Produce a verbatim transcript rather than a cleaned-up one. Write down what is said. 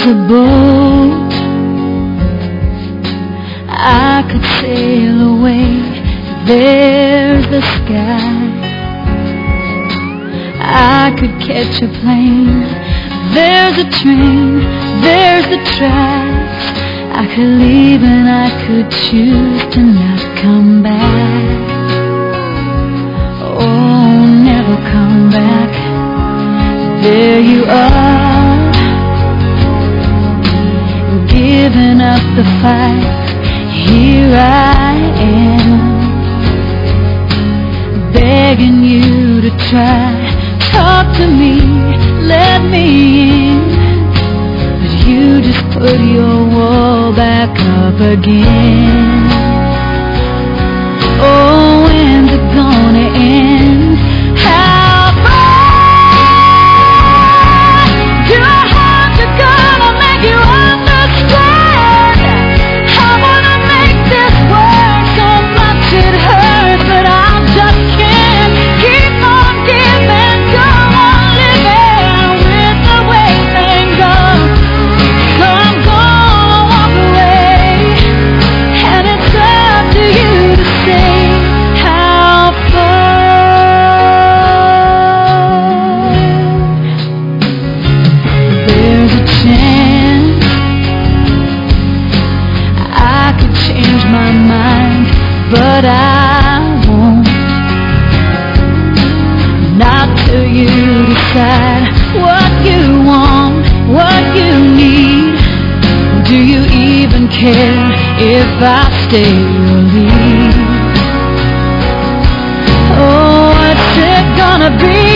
a boat I could sail away. There's the sky. I could catch a plane. There's a train. There's the tracks. I could leave and I could choose to not come back. Oh, never come back. There you are, giving up the fight. Here I am, begging you to try. Talk to me, let me in, but you just put your wall back up again. Oh, when's it gonna end? How far? Your heart's gonna make you understand. I wanna make this work so much it hurts, but I just can't keep on giving. Go on living with the way things are. So I'm gonna walk away, and it's up to you to say how far. There's a chance I could change my mind, but I won't. Not till you decide what you want, what you need. Do you even care if I stay or leave? Oh, what's it gonna be?